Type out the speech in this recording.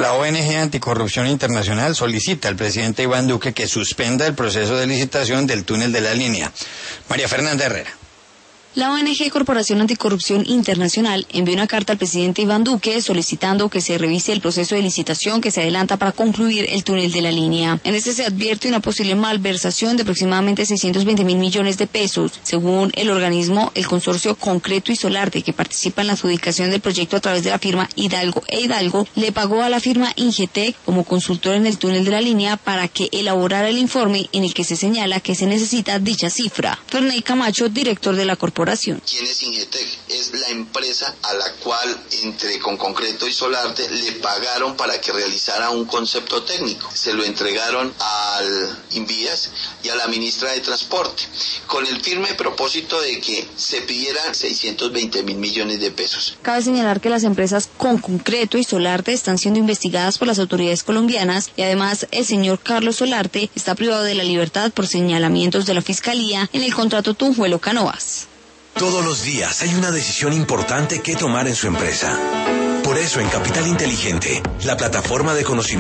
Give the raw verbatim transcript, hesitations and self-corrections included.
La O N G Anticorrupción Internacional solicita al presidente Iván Duque que suspenda el proceso de licitación del túnel de la línea. María Fernanda Herrera. La O N G Corporación Anticorrupción Internacional envió una carta al presidente Iván Duque solicitando que se revise el proceso de licitación que se adelanta para concluir el túnel de la línea. En este se advierte una posible malversación de aproximadamente seiscientos veinte mil millones de pesos. Según el organismo, el consorcio Concreto y Solarte, que participa en la adjudicación del proyecto a través de la firma Hidalgo e Hidalgo, le pagó a la firma Ingetec como consultor en el túnel de la línea para que elaborara el informe en el que se señala que se necesita dicha cifra. Ferney Camacho, director de la corporación. ¿Quién es Ingetec? Es la empresa a la cual, entre con Concreto y Solarte, le pagaron para que realizara un concepto técnico. Se lo entregaron al Invías y a la ministra de Transporte, con el firme propósito de que se pidieran seiscientos veinte mil millones de pesos. Cabe señalar que las empresas con Concreto y Solarte están siendo investigadas por las autoridades colombianas y además el señor Carlos Solarte está privado de la libertad por señalamientos de la Fiscalía en el contrato Tunjuelo-Canoas. Todos los días hay una decisión importante que tomar en su empresa. Por eso en Capital Inteligente, la plataforma de conocimiento